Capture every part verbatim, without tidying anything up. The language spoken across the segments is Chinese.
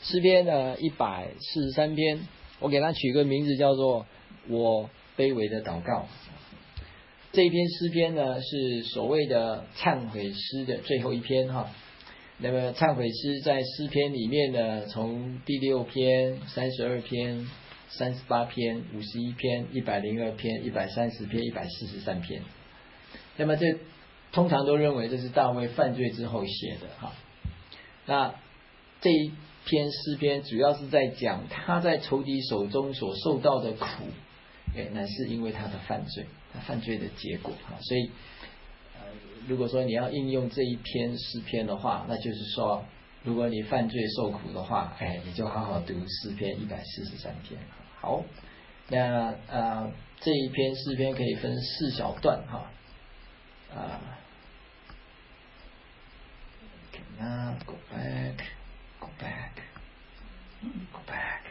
诗篇呢一百四十三篇，我给它取个名字叫做我卑微的祷告。这一篇诗篇呢是所谓的忏悔诗的最后一篇哈。那么忏悔诗在诗篇里面呢，从第六篇、三十二篇、三十八篇、五十一篇、一百零二篇、一百三十篇、一百四十三篇。那么这通常都认为这是大卫犯罪之后写的哈。那这一篇诗篇主要是在讲他在仇敌手中所受到的苦，哎，那是因为他的犯罪，他犯罪的结果哈。所以呃，如果说你要应用这一篇诗篇的话，那就是说，如果你犯罪受苦的话，哎，你就好好读诗篇一百四十三篇。好，那呃这一篇诗篇可以分四小段哈，啊。Now go back, go back, go back.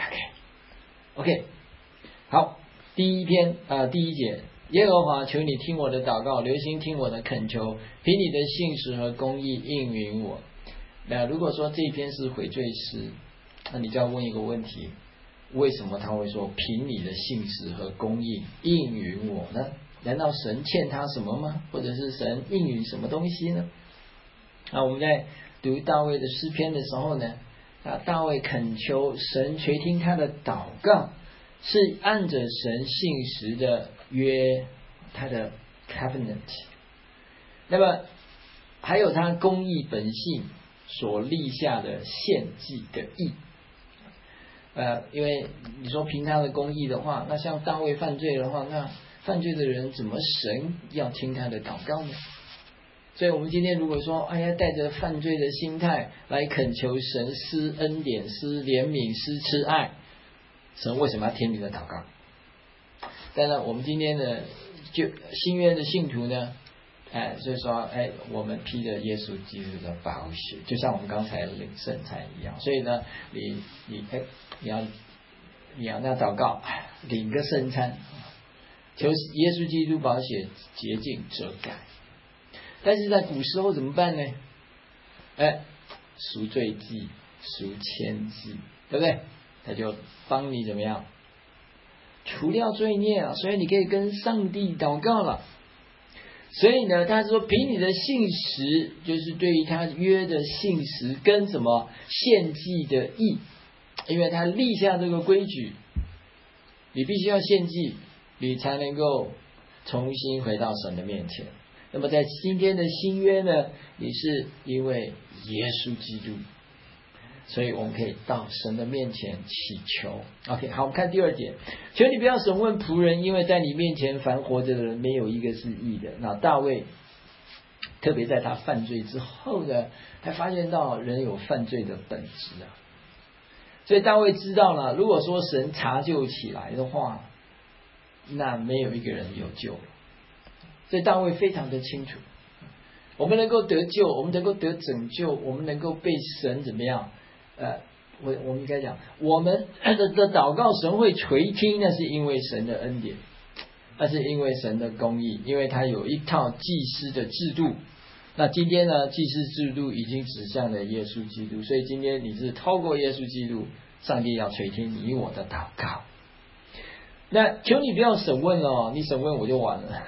OK, OK. 好，第一篇啊、呃，第一节，耶和华，求你听我的祷告，留心听我的恳求，凭你的信实和公义应允我。那如果说这一篇是悔罪诗，那你就要问一个问题：为什么他会说凭你的信实和公义应允我呢？难道神欠他什么吗？或者是神应允什么东西呢？啊，我们在读大卫的诗篇的时候呢，啊，大卫恳求神垂听他的祷告，是按着神信实的约，他的 covenant。那么还有他公义本性所立下的献祭的义。呃，因为你说凭他的公义的话，那像大卫犯罪的话，那犯罪的人怎么神要听他的祷告呢？所以我们今天如果说哎呀带着犯罪的心态来恳求神施恩典、施怜悯、施慈爱，神为什么要听你的祷告？当然我们今天的就新约的信徒呢，哎，所以说哎我们披着耶稣基督的宝血，就像我们刚才领圣餐一样。所以呢你你哎你要你要那祷告，领个圣餐，求耶稣基督宝血洁净遮盖。但是在古时候怎么办呢？哎，赎罪祭、赎愆祭，对不对？他就帮你怎么样除掉罪孽啊，所以你可以跟上帝祷告了。所以呢，他说凭你的信实，就是对于他约的信实跟什么献祭的义，因为他立下这个规矩，你必须要献祭，你才能够重新回到神的面前。那么在今天的新约呢，你是因为耶稣基督，所以我们可以到神的面前祈求。 OK， 好，我们看第二节，求你不要审问仆人，因为在你面前凡活着的人没有一个是义的。那大卫特别在他犯罪之后呢，还发现到人有犯罪的本质啊，所以大卫知道了，如果说神查究起来的话，那没有一个人有救了。所以大卫非常的清楚，我们能够得救，我们能够得拯救，我们能够被神怎么样？呃，我我们应该讲，我们的的祷告神会垂听，那是因为神的恩典，那是因为神的公义，因为他有一套祭司的制度。那今天呢，祭司制度已经指向了耶稣基督，所以今天你是透过耶稣基督，上帝要垂听你我的祷告。那求你不要审问哦，你审问我就完了。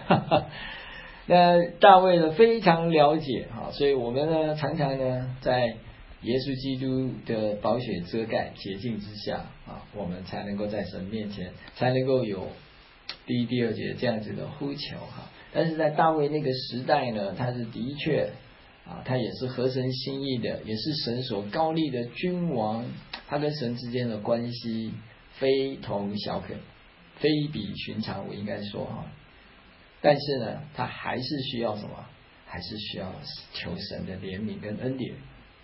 那大卫呢非常了解啊，所以我们呢常常呢在耶稣基督的宝血遮盖洁净之下啊，我们才能够在神面前才能够有第一第二节这样子的呼求哈。但是在大卫那个时代呢，他是的确啊，他也是合神心意的，也是神所高立的君王，他跟神之间的关系非同小可，非比寻常，我应该说哈。但是呢，他还是需要什么？还是需要求神的怜悯跟恩典。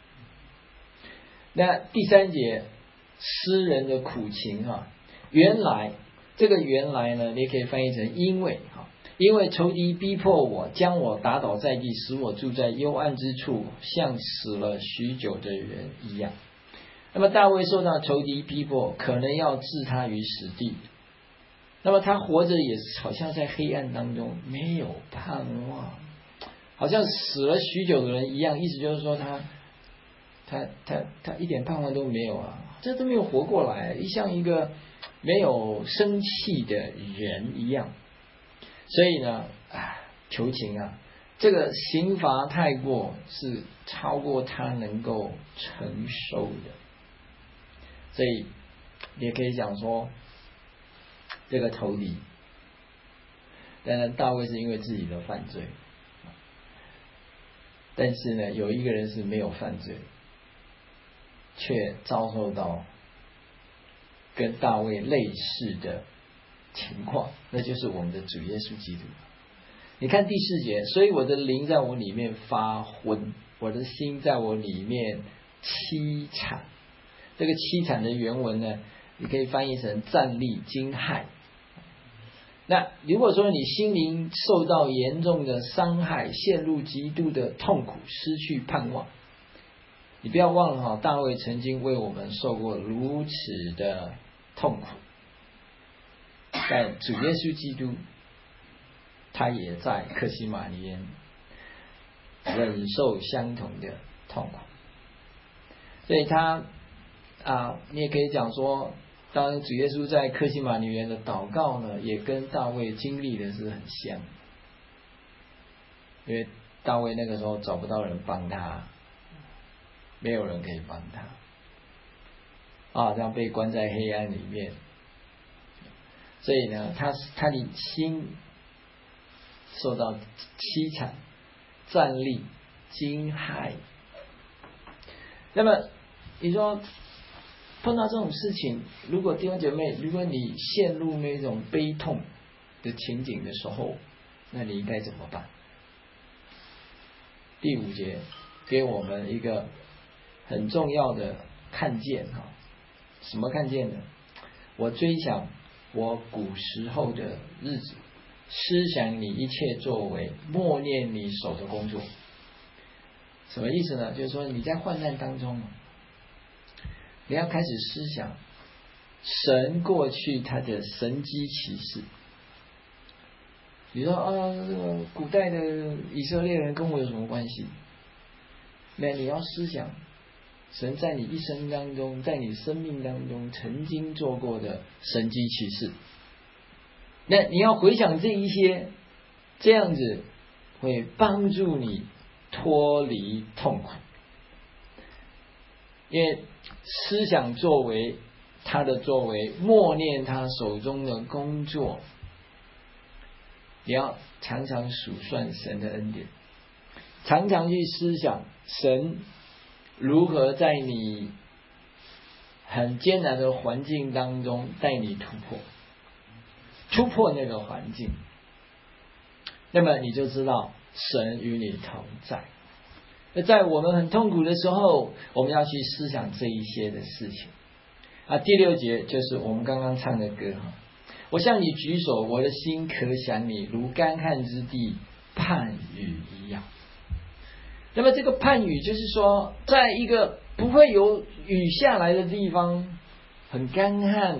那第三节，诗人的苦情啊，原来这个原来呢，你可以翻译成因为哈，因为仇敌逼迫我，将我打倒在地，使我住在幽暗之处，像死了许久的人一样。那么大卫受到仇敌逼迫，可能要置他于死地。那么他活着也是好像在黑暗当中，没有盼望，好像死了许久的人一样。意思就是说他他他他一点盼望都没有啊，这都没有活过来，像一个没有生气的人一样。所以呢，啊，求情啊，这个刑罚太过是超过他能够承受的。所以也可以讲说，这个仇敌，当然大卫是因为自己的犯罪，但是呢，有一个人是没有犯罪，却遭受到跟大卫类似的情况，那就是我们的主耶稣基督。你看第四节，所以我的灵在我里面发昏，我的心在我里面凄惨。这个凄惨的原文呢，你可以翻译成战栗惊骇。那如果说你心灵受到严重的伤害，陷入极度的痛苦，失去盼望，你不要忘了哈，大卫曾经为我们受过如此的痛苦，但主耶稣基督他也在客西马尼园忍受相同的痛苦，所以他啊，你也可以讲说，当主耶稣在客西马尼园的祷告呢，也跟大卫经历的是很像，因为大卫那个时候找不到人帮他，没有人可以帮他啊，这样被关在黑暗里面，所以呢，他他的心受到凄惨、战栗、惊骇。那么你说碰到这种事情，如果弟兄姐妹，如果你陷入那种悲痛的情景的时候，那你应该怎么办？第五节给我们一个很重要的看见哈，什么看见呢？我追想我古时候的日子，思想你一切作为，默念你手的工作。什么意思呢？就是说你在患难当中，你要开始思想神过去他的神迹奇事。你说啊，这个古代的以色列人跟我有什么关系？那你要思想神在你一生当中，在你生命当中曾经做过的神迹奇事。那你要回想这一些，这样子会帮助你脱离痛苦。因为思想作为他的作为，默念他手中的工作，你要常常数算神的恩典，常常去思想神如何在你很艰难的环境当中带你突破，突破那个环境，那么你就知道神与你同在。那在我们很痛苦的时候，我们要去思想这一些的事情啊。第六节就是我们刚刚唱的歌哈，我向你举手，我的心可想你，如干旱之地盼雨一样。那么这个盼雨就是说，在一个不会有雨下来的地方，很干旱，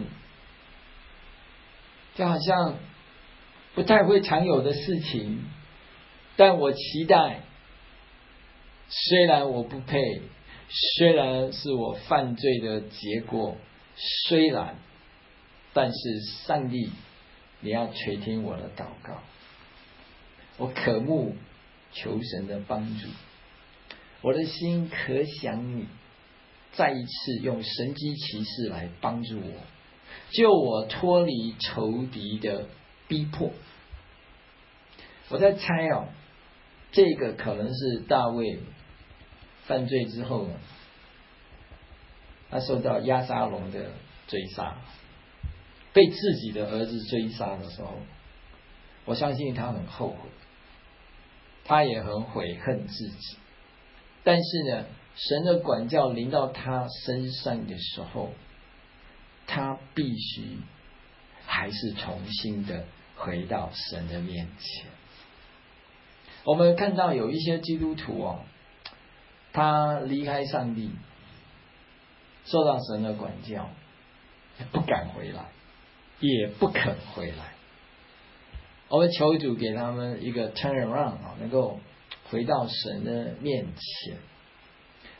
就好像不太会常有的事情，但我期待，虽然我不配，虽然是我犯罪的结果，虽然，但是上帝，你要垂听我的祷告，我渴慕求神的帮助，我的心可想你，再一次用神迹奇事来帮助我，救我脱离仇敌的逼迫。我在猜哦，这个可能是大卫犯罪之后呢，他受到押沙龙的追杀，被自己的儿子追杀的时候，我相信他很后悔，他也很悔恨自己。但是呢，神的管教临到他身上的时候，他必须还是重新的回到神的面前。我们看到有一些基督徒哦，他离开上帝，受到神的管教，不敢回来，也不肯回来。我们求主给他们一个 turn around，能够回到神的面前。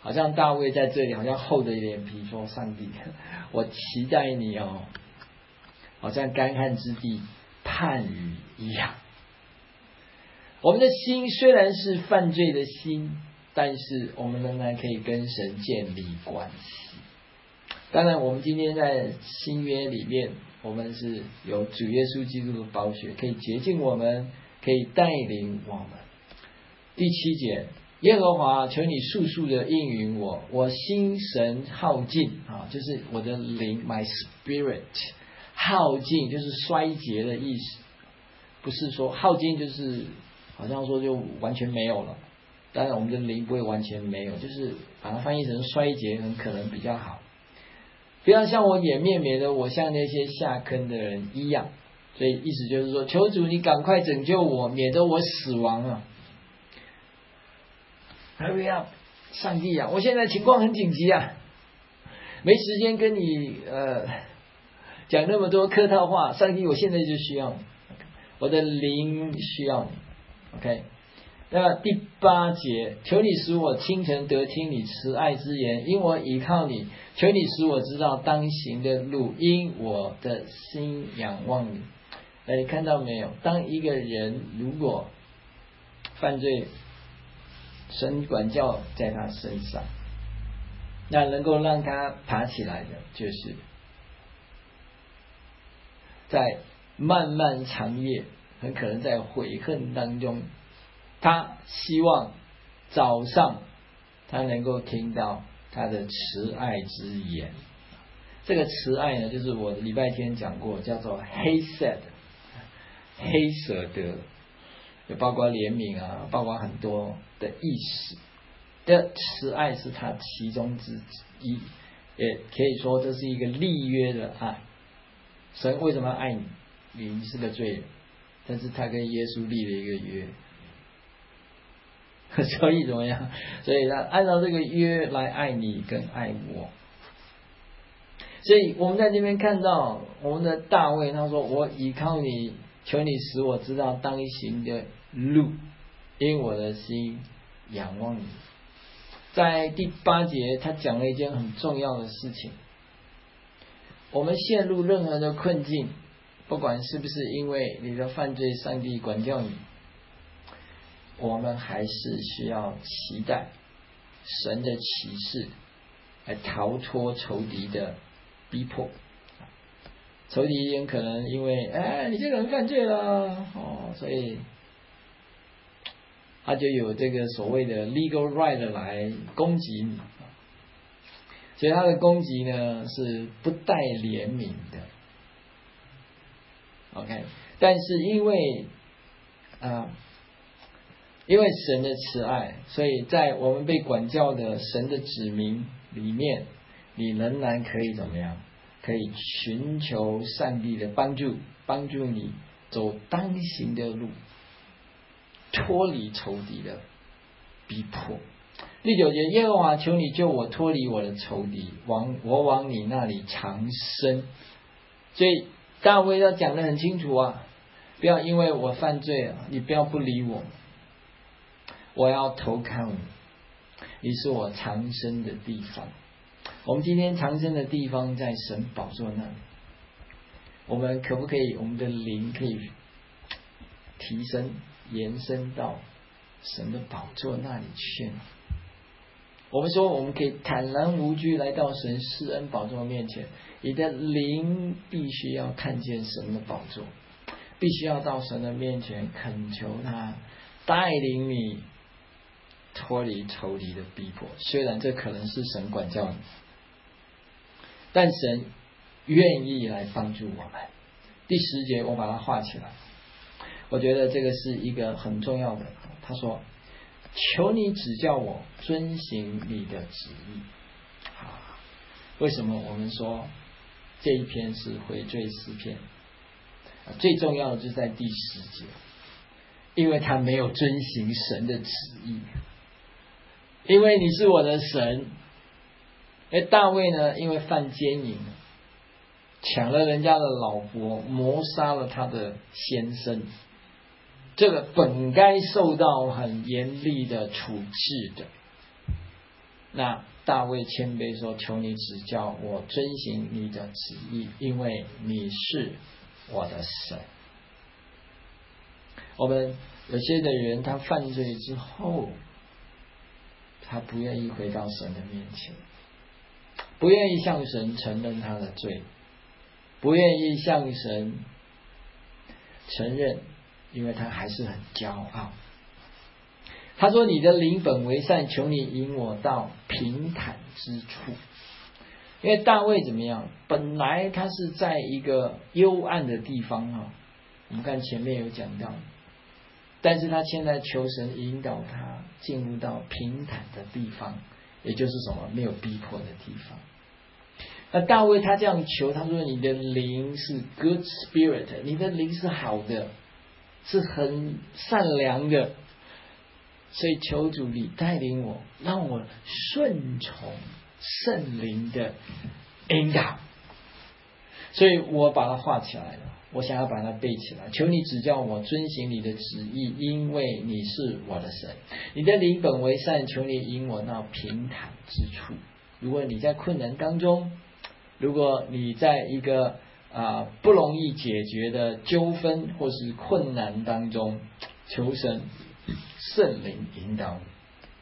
好像大卫在这里好像厚着脸皮说：“上帝，我期待你哦，好像干旱之地盼雨一样。”我们的心虽然是犯罪的心，但是我们仍然可以跟神建立关系。当然，我们今天在新约里面，我们是有主耶稣基督的宝血，可以洁净我们，可以带领我们。第七节，耶和华，求你速速的应允我，我心神耗尽啊，就是我的灵 ，my spirit 耗尽，就是衰竭的意思，不是说耗尽就是好像说就完全没有了。当然，我们的灵不会完全没有，就是把它翻译成衰竭，很可能比较好。不要像我眼面，免得我像那些下坑的人一样。所以意思就是说，求主你赶快拯救我，免得我死亡啊 ！Hurry up， 上帝啊，我现在情况很紧急啊，没时间跟你呃讲那么多客套话。上帝，我现在就需要你，我的灵需要你。OK。那么第八节，求你使我清晨得听你慈爱之言，因我倚靠你。求你使我知道当行的路，因我的心仰望你。哎，你看到没有？当一个人如果犯罪，神管教在他身上，那能够让他爬起来的，就是在漫漫长夜，很可能在悔恨当中。他希望早上他能够听到他的慈爱之言。这个慈爱呢，就是我礼拜天讲过，叫做黑色的黑舍的，也包括怜悯啊，包括很多的意思的慈爱是他其中之一，也可以说这是一个立约的爱。神为什么要爱你？你是个罪人，但是他跟耶稣立了一个约。所以怎么样？所以他按照这个约来爱你跟爱我。所以我们在这边看到我们的大卫，他说：“我倚靠你，求你使我知道当行的路，因我的心仰望你。”在第八节，他讲了一件很重要的事情：我们陷入任何的困境，不管是不是因为你的犯罪，上帝管教你。我们还是需要期待神的启示来逃脱仇敌的逼迫。仇敌也可能因为哎你这个人犯罪了哦，所以他就有这个所谓的 legal right 来攻击你。所以他的攻击呢是不带怜悯的。OK， 但是因为啊。呃因为神的慈爱，所以在我们被管教的神的子民里面，你仍然可以怎么样？可以寻求上帝的帮助，帮助你走当行的路，脱离仇敌的逼迫。第九节，耶和华，求你救我脱离我的仇敌，往我往你那里长生。所以大卫要讲得很清楚啊，不要因为我犯罪啊，你不要不理我。我要投靠你，你是我藏身的地方。我们今天藏身的地方在神宝座那里。我们可不可以，我们的灵可以提升、延伸到神的宝座那里去呢？我们说，我们可以坦然无惧来到神施恩宝座面前。你的灵必须要看见神的宝座，必须要到神的面前恳求他带领你脱离仇敌的逼迫。虽然这可能是神管教你，但神愿意来帮助我们。第十节我把它画起来，我觉得这个是一个很重要的。他说：求你指教我遵行你的旨意。好，为什么我们说这一篇是悔罪诗篇？最重要的就是在第十节，因为他没有遵行神的旨意。因为你是我的神。而大卫呢，因为犯奸淫，抢了人家的老婆，谋杀了他的先生，这个本该受到很严厉的处置的。 那大卫谦卑说：求你指教我遵行你的旨意，因为你是我的神。我们有些的人他犯罪之后，他不愿意回到神的面前，不愿意向神承认他的罪，不愿意向神承认，因为他还是很骄傲。他说：你的灵本为善，求你引我到平坦之处。因为大卫怎么样？本来他是在一个幽暗的地方哈，我们看前面有讲到，但是他现在求神引导他进入到平坦的地方，也就是什么？没有逼迫的地方。那大卫他这样求，他说：你的灵是 good spirit， 你的灵是好的，是很善良的，所以求主你带领我，让我顺从圣灵的引导。所以我把它画起来了，我想要把它背起来。求你指教我遵行你的旨意，因为你是我的神。你的灵本为善，求你引我到平坦之处。如果你在困难当中，如果你在一个啊、呃、不容易解决的纠纷或是困难当中，求神圣灵引导你。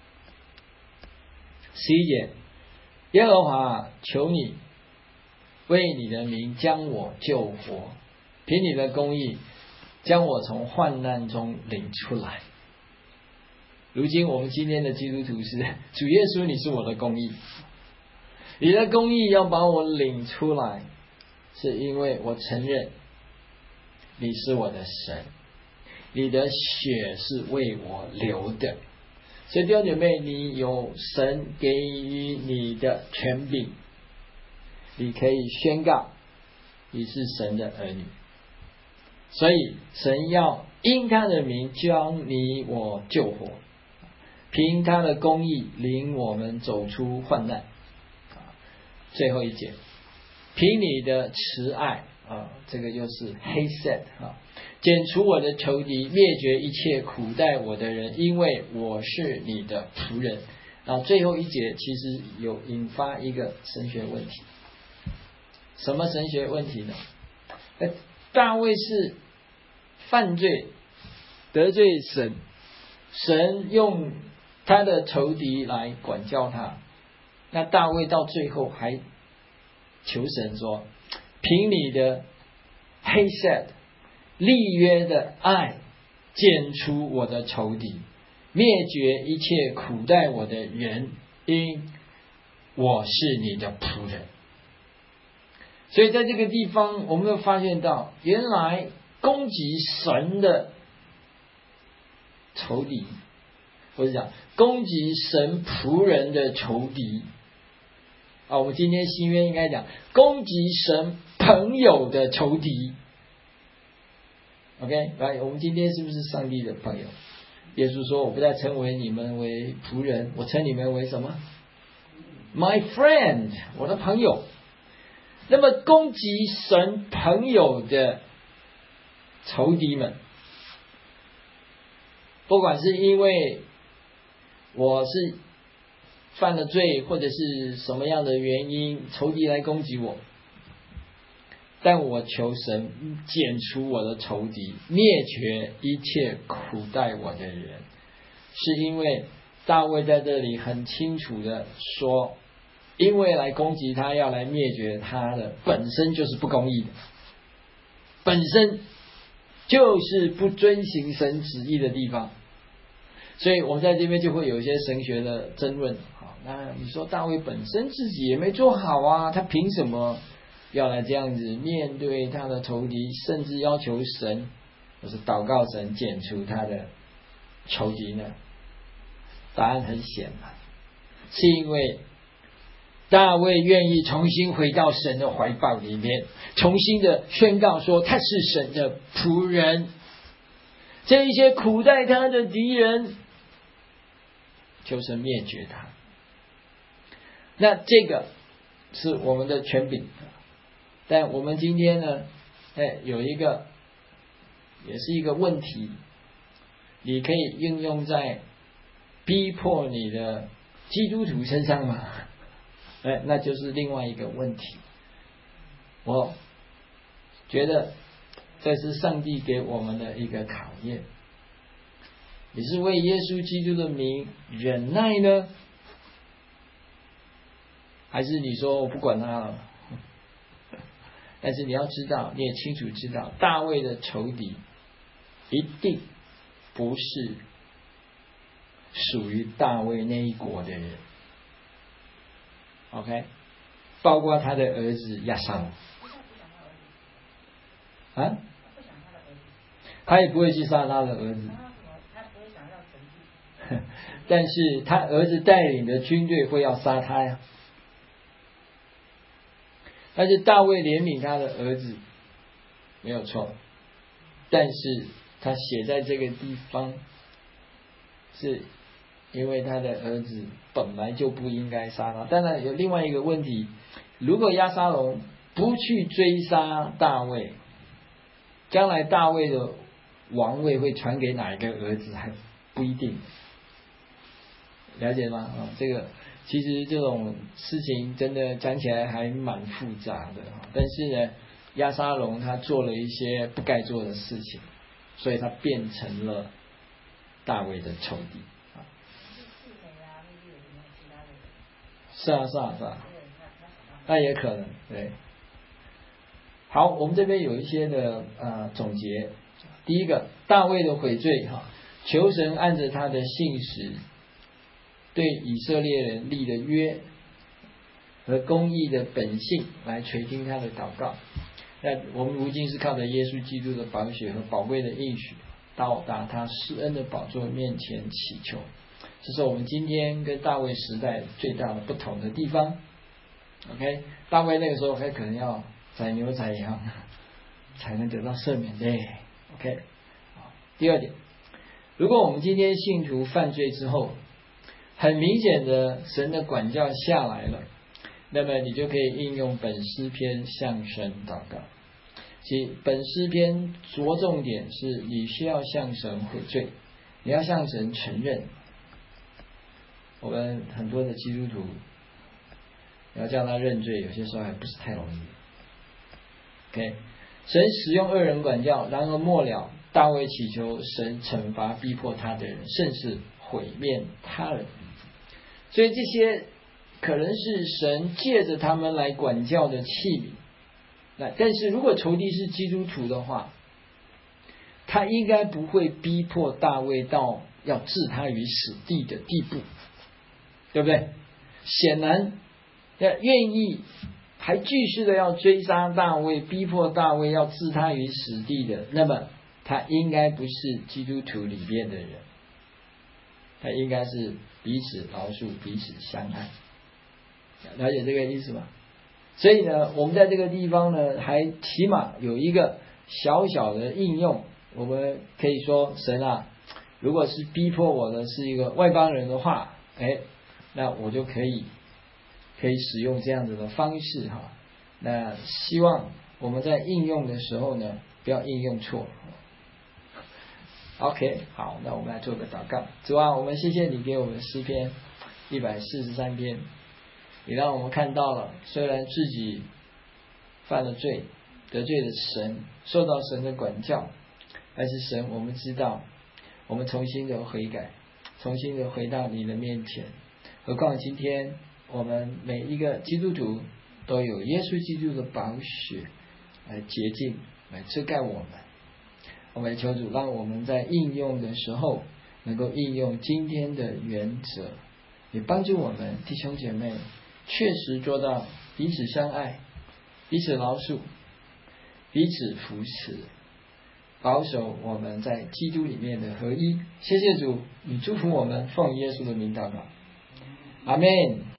十一节，耶和华，求你为你的名将我救活，凭你的公义将我从患难中领出来。如今我们今天的基督徒是主耶稣，你是我的公义，你的公义要把我领出来，是因为我承认你是我的神，你的血是为我流的。所以弟兄姐妹，你有神给予你的权柄，你可以宣告你是神的儿女。所以神要因他的名将你我救活，凭他的公义领我们走出患难。最后一节，凭你的慈爱啊，这个就是黑色啊，剪除我的仇敌，灭绝一切苦待我的人，因为我是你的仆人。啊，最后一节其实有引发一个神学问题。什么神学问题呢？大卫是犯罪得罪神，神用他的仇敌来管教他，那大卫到最后还求神说，凭你的黑色立约的爱，剪除我的仇敌，灭绝一切苦待我的人，因我是你的仆人。所以在这个地方我们会发现到，原来攻击神的仇敌，或者讲攻击神仆人的仇敌啊，我们今天新约应该讲攻击神朋友的仇敌。 OK， 来，我们今天是不是上帝的朋友？耶稣说，我不再称为你们为仆人，我称你们为什么？ My friend， 我的朋友。那么攻击神朋友的仇敌们，不管是因为我是犯了罪，或者是什么样的原因，仇敌来攻击我，但我求神剪除我的仇敌，灭绝一切苦待我的人，是因为大卫在这里很清楚的说，因为来攻击他，要来灭绝他的，本身就是不公义的，本身就是不遵行神旨意的地方。所以我们在这边就会有一些神学的争论。好，那你说大卫本身自己也没做好啊，他凭什么要来这样子面对他的仇敌，甚至要求神或是祷告神剪除他的仇敌呢？答案很显然，是因为大卫愿意重新回到神的怀抱里面，重新的宣告说他是神的仆人，这一些苦待他的敌人，求神灭绝他。那这个是我们的权柄，但我们今天呢，哎，有一个也是一个问题，你可以应用在逼迫你的基督徒身上吗？哎，那就是另外一个问题。我觉得这是上帝给我们的一个考验。你是为耶稣基督的名忍耐呢，还是你说我不管他了？但是你要知道，你也清楚知道，大卫的仇敌一定不是属于大卫那一国的人。OK， 包括他的儿子亚撒龙啊，他也不会去杀他的儿子，但是他儿子带领的军队会要杀他呀。但是大卫怜悯他的儿子，没有错，但是他写在这个地方，是因为他的儿子本来就不应该杀他。当然有另外一个问题，如果押沙龙不去追杀大卫，将来大卫的王位会传给哪一个儿子还不一定，了解吗？哦，这个其实这种事情真的讲起来还蛮复杂的，但是呢，押沙龙他做了一些不该做的事情，所以他变成了大卫的仇敌。是啊，是啊，是啊，那也可能对。好，我们这边有一些的呃总结。第一个，大卫的悔罪哈，求神按着他的信实，对以色列人立的约和公义的本性来垂听他的祷告。那我们如今是靠着耶稣基督的宝血和宝贵的应许，到达他施恩的宝座面前祈求。这是我们今天跟大卫时代最大的不同的地方。OK， 大卫那个时候还可能要宰牛宰羊才能得到赦免的。OK， 好，第二点，如果我们今天信徒犯罪之后，很明显的神的管教下来了，那么你就可以应用本诗篇向神祷告。其本诗篇着重点是你需要向神悔罪，你要向神承认。我们很多的基督徒要叫他认罪，有些时候还不是太容易。OK， 神使用恶人管教，然而末了大卫祈求神惩罚逼迫他的人，甚至毁灭他人。所以这些可能是神借着他们来管教的器皿。那但是如果仇敌是基督徒的话，他应该不会逼迫大卫到要置他于死地的地步，对不对？显然要愿意还继续的要追杀大卫，逼迫大卫要置他于死地的，那么他应该不是基督徒里面的人，他应该是彼此饶恕，彼此相爱。了解这个意思吗？所以呢，我们在这个地方呢，还起码有一个小小的应用。我们可以说，神啊，如果是逼迫我的是一个外邦人的话，哎，那我就可以可以使用这样子的方式哈。那希望我们在应用的时候呢，不要应用错。OK， 好，那我们来做个祷告。主啊，我们谢谢你给我们诗篇一百四十三篇。也让我们看到了，虽然自己犯了罪，得罪了神，受到神的管教，但是神，我们知道，我们重新的悔改，重新的回到你的面前。何况今天我们每一个基督徒都有耶稣基督的宝血来洁净，来遮盖我们。我们求主让我们在应用的时候，能够应用今天的原则，也帮助我们弟兄姐妹确实做到彼此相爱，彼此饶恕，彼此扶持，保守我们在基督里面的合一。谢谢主，你祝福我们，奉耶稣的名祷告，阿们。